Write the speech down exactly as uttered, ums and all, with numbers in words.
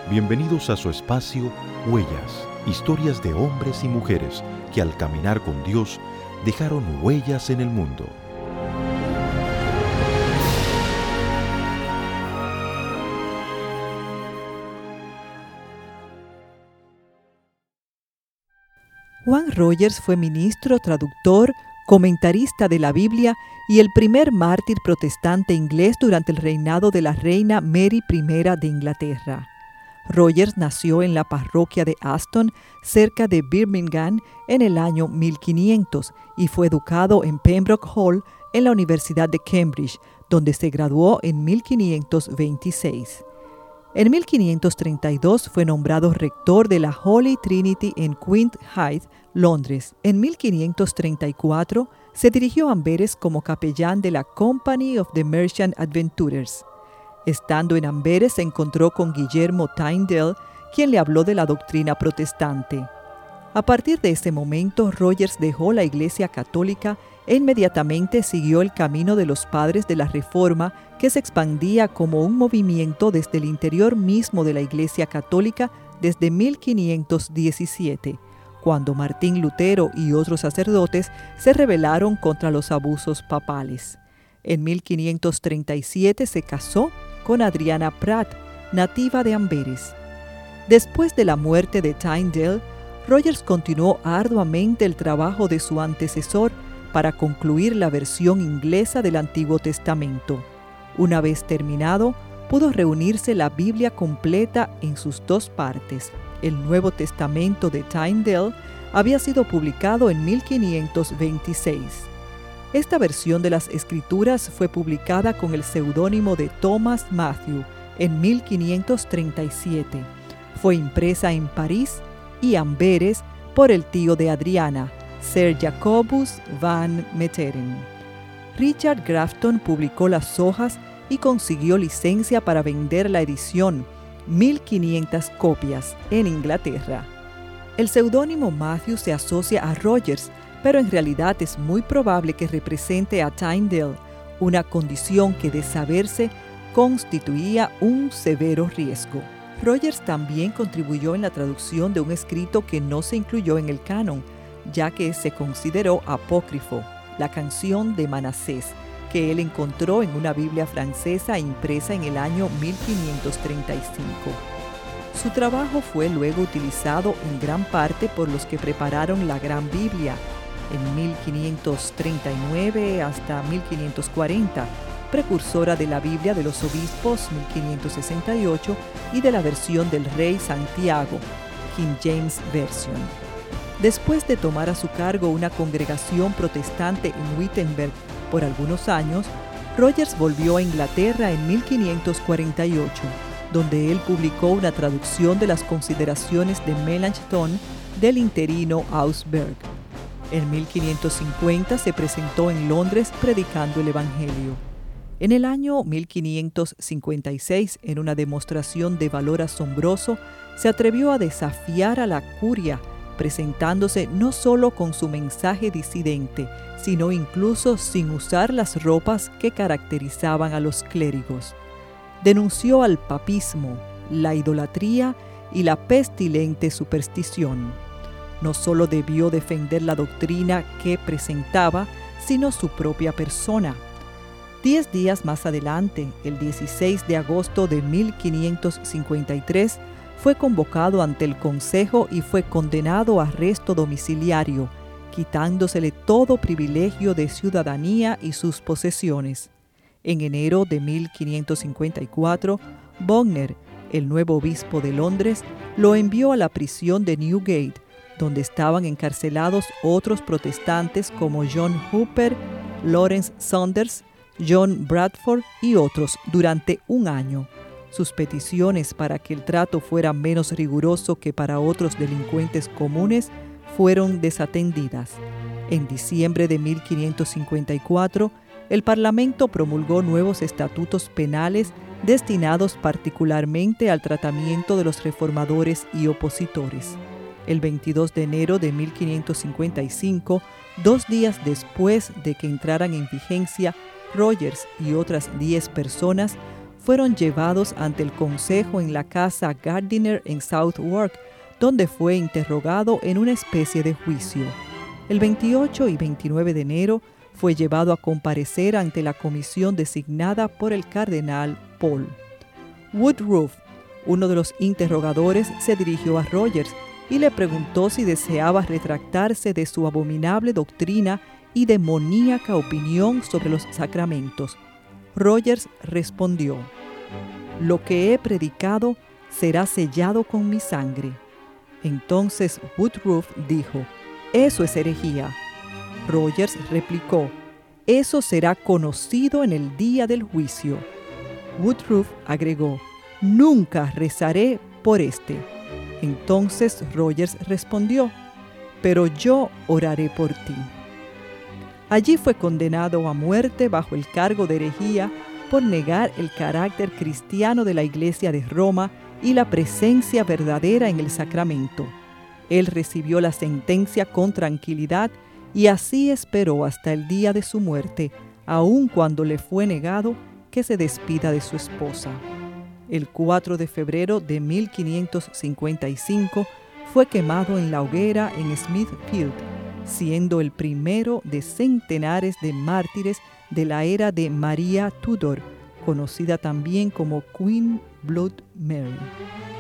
Bienvenidos a su espacio Huellas, historias de hombres y mujeres que al caminar con Dios dejaron huellas en el mundo. Juan Rogers fue ministro, traductor, comentarista de la Biblia y el primer mártir protestante inglés durante el reinado de la reina Mary primera de Inglaterra. Rogers nació en la parroquia de Aston, cerca de Birmingham, en el año mil quinientos y fue educado en Pembroke Hall en la Universidad de Cambridge, donde se graduó en mil quinientos veintiséis. En mil quinientos treinta y dos fue nombrado rector de la Holy Trinity en Queen's Hyde, Londres. En mil quinientos treinta y cuatro se dirigió a Amberes como capellán de la Company of the Merchant Adventurers. Estando en Amberes se encontró con Guillermo Tyndale, quien le habló de la doctrina protestante. A partir de ese momento, Rogers dejó la Iglesia Católica e inmediatamente siguió el camino de los padres de la Reforma, que se expandía como un movimiento desde el interior mismo de la Iglesia Católica desde mil quinientos diecisiete, cuando Martín Lutero y otros sacerdotes se rebelaron contra los abusos papales. En mil quinientos treinta y siete se casó con Adriana Pratt, nativa de Amberes. Después de la muerte de Tyndale, Rogers continuó arduamente el trabajo de su antecesor para concluir la versión inglesa del Antiguo Testamento. Una vez terminado, pudo reunirse la Biblia completa en sus dos partes. El Nuevo Testamento de Tyndale había sido publicado en mil quinientos veintiséis. Esta versión de las Escrituras fue publicada con el seudónimo de Thomas Matthew en mil quinientos treinta y siete. Fue impresa en París y Amberes por el tío de Adriana, Sir Jacobus van Meteren. Richard Grafton publicó las hojas y consiguió licencia para vender la edición, mil quinientas copias, en Inglaterra. El seudónimo Matthew se asocia a Rogers, pero en realidad es muy probable que represente a Tyndale, una condición que de saberse constituía un severo riesgo. Rogers también contribuyó en la traducción de un escrito que no se incluyó en el canon, ya que se consideró apócrifo, la canción de Manasés, que él encontró en una Biblia francesa impresa en el año mil quinientos treinta y cinco. Su trabajo fue luego utilizado en gran parte por los que prepararon la Gran Biblia, en mil quinientos treinta y nueve hasta mil quinientos cuarenta, precursora de la Biblia de los Obispos mil quinientos sesenta y ocho y de la versión del Rey Santiago, King James Version. Después de tomar a su cargo una congregación protestante en Wittenberg por algunos años, Rogers volvió a Inglaterra en mil quinientos cuarenta y ocho, donde él publicó una traducción de las consideraciones de Melanchthon del interino Augsburg. En mil quinientos cincuenta se presentó en Londres predicando el Evangelio. En el año mil quinientos cincuenta y seis, en una demostración de valor asombroso, se atrevió a desafiar a la curia, presentándose no solo con su mensaje disidente, sino incluso sin usar las ropas que caracterizaban a los clérigos. Denunció al papismo, la idolatría y la pestilente superstición. No solo debió defender la doctrina que presentaba, sino su propia persona. Diez días más adelante, el dieciséis de agosto de mil quinientos cincuenta y tres, fue convocado ante el Consejo y fue condenado a arresto domiciliario, quitándosele todo privilegio de ciudadanía y sus posesiones. En enero de mil quinientos cincuenta y cuatro, Bonner, el nuevo obispo de Londres, lo envió a la prisión de Newgate, donde estaban encarcelados otros protestantes como John Hooper, Lawrence Saunders, John Bradford y otros durante un año. Sus peticiones para que el trato fuera menos riguroso que para otros delincuentes comunes fueron desatendidas. En diciembre de mil quinientos cincuenta y cuatro, el Parlamento promulgó nuevos estatutos penales destinados particularmente al tratamiento de los reformadores y opositores. El veintidós de enero de mil quinientos cincuenta y cinco, dos días después de que entraran en vigencia, Rogers y otras diez personas fueron llevados ante el consejo en la casa Gardiner en Southwark, donde fue interrogado en una especie de juicio. El veintiocho y veintinueve de enero fue llevado a comparecer ante la comisión designada por el cardenal Pole. Woodruff, uno de los interrogadores, se dirigió a Rogers y le preguntó si deseaba retractarse de su abominable doctrina y demoníaca opinión sobre los sacramentos. Rogers respondió: «Lo que he predicado será sellado con mi sangre». Entonces Woodruff dijo: «Eso es herejía». Rogers replicó: «Eso será conocido en el día del juicio». Woodruff agregó: «Nunca rezaré por este». Entonces Rogers respondió: «Pero yo oraré por ti». Allí fue condenado a muerte bajo el cargo de herejía por negar el carácter cristiano de la Iglesia de Roma y la presencia verdadera en el sacramento. Él recibió la sentencia con tranquilidad y así esperó hasta el día de su muerte, aun cuando le fue negado que se despida de su esposa. El cuatro de febrero de mil quinientos cincuenta y cinco fue quemado en la hoguera en Smithfield, siendo el primero de centenares de mártires de la era de María Tudor, conocida también como Queen Blood Mary.